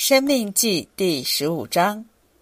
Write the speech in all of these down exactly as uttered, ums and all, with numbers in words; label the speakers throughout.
Speaker 1: 申命记第十五章，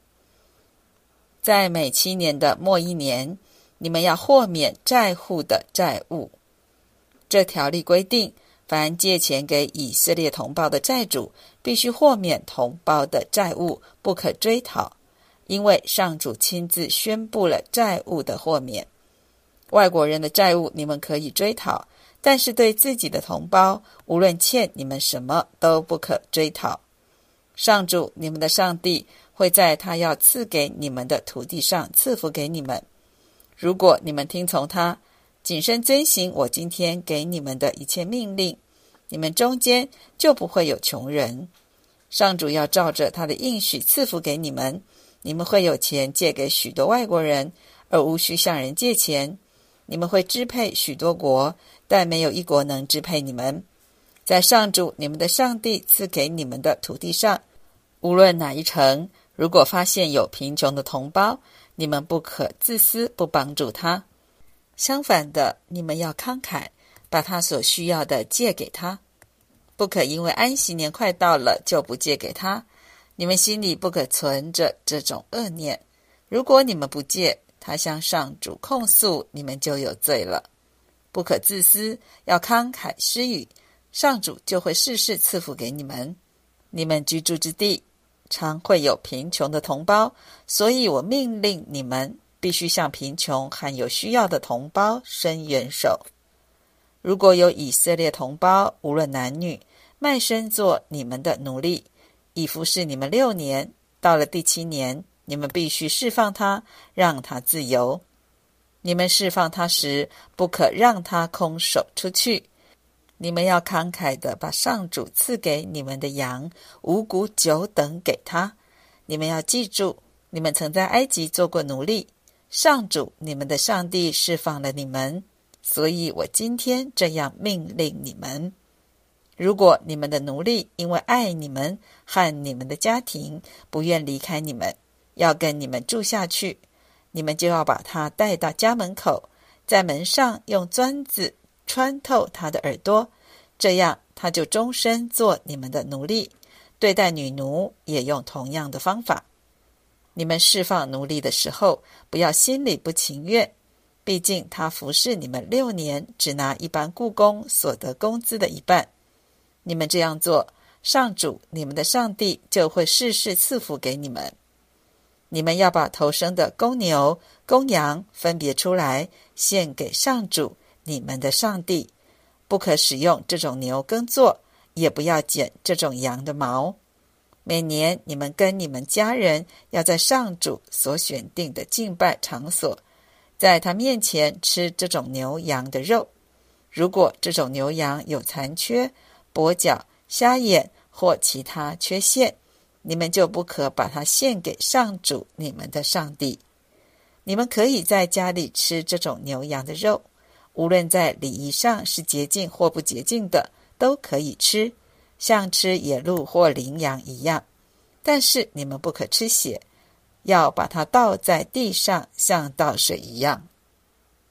Speaker 1: 在每七年的末一年，你们要豁免债户的债务。这条例规定，凡借钱给以色列同胞的债主，必须豁免同胞的债务，不可追讨，因为上主亲自宣布了债务的豁免。外国人的债务你们可以追讨，但是对自己的同胞，无论欠你们什么，都不可追讨。上主你们的上帝会在他要赐给你们的土地上赐福给你们。如果你们听从他，谨慎遵行我今天给你们的一切命令，你们中间就不会有穷人。上主要照着他的应许赐福给你们，你们会有钱借给许多外国人，而无需向人借钱。你们会支配许多国，但没有一国能支配你们。在上主你们的上帝赐给你们的土地上，无论哪一城，如果发现有贫穷的同胞，你们不可自私不帮助他。相反的，你们要慷慨，把他所需要的借给他，不可因为安息年快到了就不借给他。你们心里不可存着这种恶念。如果你们不借，他向上主控诉，你们就有罪了。不可自私，要慷慨施予，上主就会事事赐福给你们。你们居住之地常会有贫穷的同胞，所以我命令你们必须向贫穷和有需要的同胞伸援手。如果有以色列同胞，无论男女，卖身做你们的奴隶，以服侍你们六年，到了第七年，你们必须释放他，让他自由。你们释放他时，不可让他空手出去。你们要慷慨地把上主赐给你们的羊、五谷、酒等给他。你们要记住，你们曾在埃及做过奴隶，上主你们的上帝释放了你们，所以我今天这样命令你们。如果你们的奴隶因为爱你们和你们的家庭，不愿离开你们，要跟你们住下去，你们就要把他带到家门口，在门上用钻子穿透他的耳朵，这样他就终身做你们的奴隶。对待女奴也用同样的方法。你们释放奴隶的时候，不要心里不情愿，毕竟他服侍你们六年，只拿一般雇工所得工资的一半。你们这样做，上主你们的上帝就会事事赐福给你们。你们要把头生的公牛、公羊分别出来，献给上主你们的上帝。不可使用这种牛耕作，也不要剪这种羊的毛。每年你们跟你们家人要在上主所选定的敬拜场所，在他面前吃这种牛羊的肉。如果这种牛羊有残缺、跛脚、瞎眼或其他缺陷，你们就不可把它献给上主你们的上帝。你们可以在家里吃这种牛羊的肉，无论在礼仪上是洁净或不洁净的，都可以吃，像吃野鹿或羚羊一样。但是你们不可吃血，要把它倒在地上，像倒水一样。